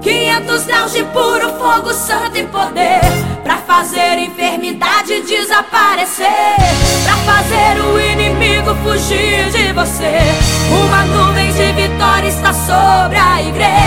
500 graus de puro fogo santo e poder, pra fazer enfermidade desaparecer, pra fazer o inimigo fugir de você. Uma nuvem de vitória está sobre a igreja.